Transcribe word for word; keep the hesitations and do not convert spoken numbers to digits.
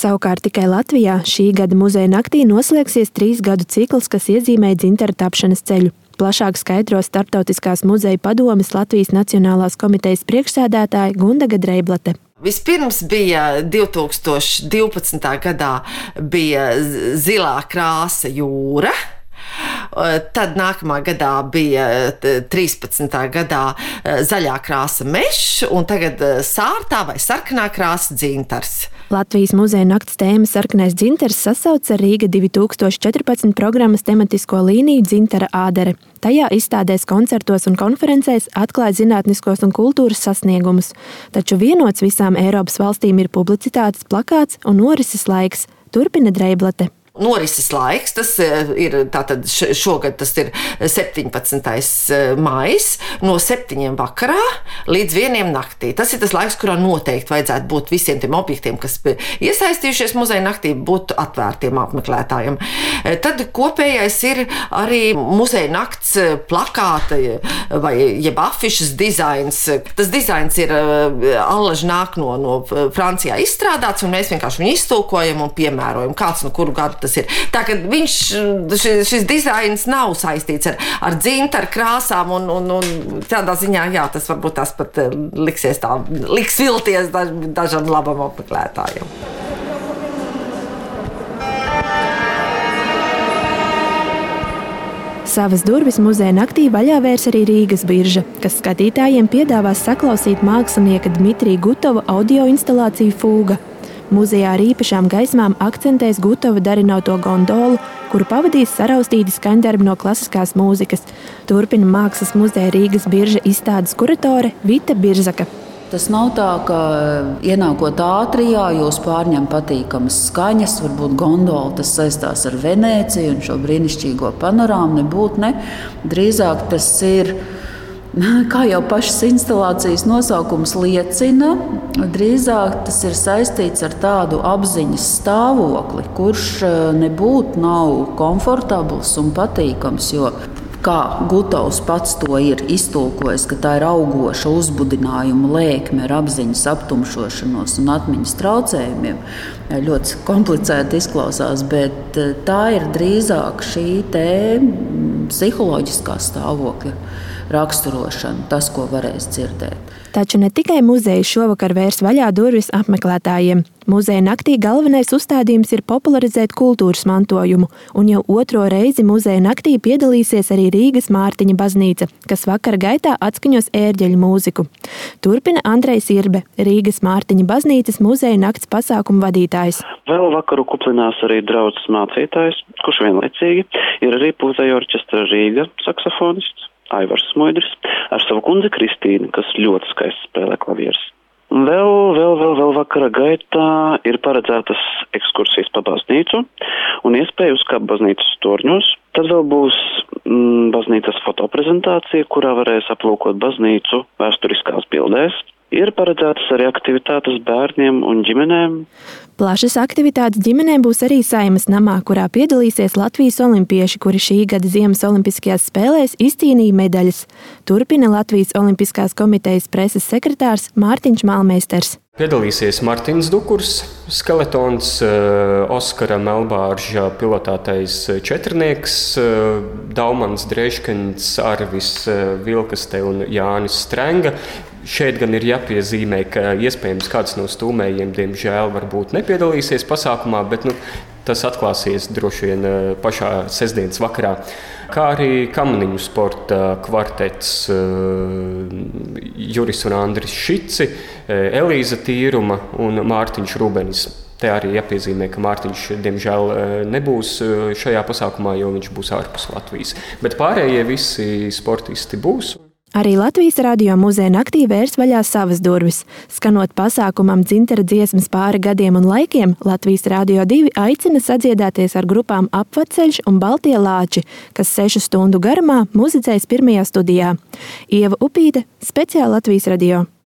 Savukārt tikai Latvijā šī gada muzeja naktī noslēgsies trīs gadu cikls, kas iezīmē dzintara tapšanas ceļu. Plašāk skaidro Starptautiskās muzeja padomes Latvijas Nacionālās komitejas priekšsēdētāja Gundaga Dreiblate. Vispirms bija divi tūkstoši divpadsmitā gadā bija zilā krāsa jūra. Tad nākamā gadā bija trīspadsmitā gadā zaļā krāsa mežs, un tagad sārtā vai sarkanā krāsa dzintars. Latvijas muzeja nakts tēma Sarkanais dzintars sasauc ar Rīga divi tūkstoši četrpadsmit programmas tematisko līniju Dzintara ādere. Tajā izstādēs, koncertos un konferencēs atklāja zinātniskos un kultūras sasniegumus. Taču vienots visām Eiropas valstīm ir publicitātes plakāts un norises laiks, turpina Dreiblate. Norises laiks, tas ir tātad šogad tas ir septiņpadsmitais maijs, no septiņiem vakarā līdz vieniem naktī. Tas ir tas laiks, kurā noteikti vajadzētu būt visiem tiem objektiem, kas iesaistījušies muzeja naktī, būt atvērtiem apmeklētājiem. Tad kopējais ir arī muzeja nakts plakāta vai jeb afišas dizains. Tas dizains ir allaži nāk no, no Francijā izstrādāts, un mēs vienkārši viņu iztulkojam un piemērojam, kāds no kuru gadu tas ir. Tā kā viņš, šis, šis dizains nav saistīts ar, ar dzintaru krāsām, un, un, un tādā ziņā, jā, tas varbūt tas pat liksies tā, liks vilties daž, dažam labam apmeklētājam. Savas durvis muzeja naktī vaļā vērs arī Rīgas birža, kas skatītājiem piedāvās saklausīt mākslinieka Dmitrija Gutova audio instalāciju Fūga. Muzejā ar īpašām gaismām akcentēs Gutova darināto gondolu, kuru pavadīs saraustīti skaņdarbi no klasiskās mūzikas. Turpina Mākslas muzeja Rīgas birža izstādes kuratore Vita Birzaka. Tas nav tā, ka ienākot ātrijā, jūs pārņem patīkamas skaņas, varbūt gondola tas saistās ar Venēciju un šo brīnišķīgo panorāmu, nebūt ne. Drīzāk tas ir, kā jau pašas instalācijas nosaukums liecina, drīzāk tas ir saistīts ar tādu apziņas stāvokli, kurš nebūtu nav komfortabls un patīkams, jo kā Gutovs pats to ir iztulkojis, ka tā ir augoša uzbudinājuma lēkme ar apziņas aptumšošanos un atmiņas traucējumiem. Ļoti komplicēti izklausās, bet tā ir drīzāk šī te psiholoģiskā stāvokļa raksturošana, tas, ko varēs dzirdēt. Taču ne tikai muzeja šovakar vērs vaļā durvis apmeklētājiem. Muzeja naktī galvenais uzstādījums ir popularizēt kultūras mantojumu, un jau otro reizi muzeja naktī piedalīsies arī Rīgas Mārtiņa baznīca, kas vakara gaitā atskaņos ērģeļu mūziku. Turpina Andrejs Irbe, Rīgas Mārtiņa baznīcas muzeja nakts pasākumu vadītājs. Vēl vakaru kuplinās arī draudzes mācītājs, kurš vienlaicīgi ir arī Pūzēja orķestra Rīga saksofonists Aivars Smuidris ar savu kundzi Kristīnu, kas ļoti skaisti spēlē klavierus. Vēl, vēl, vēl, vēl vakara gaitā ir paredzētas ekskursijas pa baznīcu un iespēja uzkāpt baznīcas torņos. Tad vēl būs mm, baznīcas fotoprezentācija, kurā varēs aplūkot baznīcu vēsturiskās bildēs. Ir paredzētas arī aktivitātes bērniem un ģimenēm. Plašas aktivitātes ģimenēm būs arī Saimas namā, kurā piedalīsies Latvijas olimpieši, kuri šī gada Ziemas olimpiskajās spēlēs izcīnīja medaļas. Turpina Latvijas olimpiskās komitejas preses sekretārs Mārtiņš Malmeisters. Piedalīsies Martins Dukurs, skeletons, Oskara Melbārža pilotētais četrnieks, Daumans Drežkins, Arvis Vilkaste un Jānis Strenga. Šeit gan ir jāpiezīmē, ka iespējams kāds no stūmējiem, diemžēl, varbūt nepiedalīsies pasākumā, bet nu, tas atklāsies droši vien pašā sestdienas vakarā. Kā arī kamaniņu sporta kvartets Juris un Andris Šici, Elīza Tīruma un Mārtiņš Rubenis. Te arī jāpiezīmē, ka Mārtiņš, diemžēl, nebūs šajā pasākumā, jo viņš būs ārpus Latvijas. Bet pārējie visi sportisti būs. Arī Latvijas radio muzeja naktī vērs vaļā savas durvis. Skanot pasākumam dzintara dziesmas pāri gadiem un laikiem, Latvijas Radio divi aicina sadziedāties ar grupām Apvaceļš un Baltie lāči, kas sešu stundu garumā muzicēs pirmajā studijā. Ieva Upīte, speciāli Latvijas radio.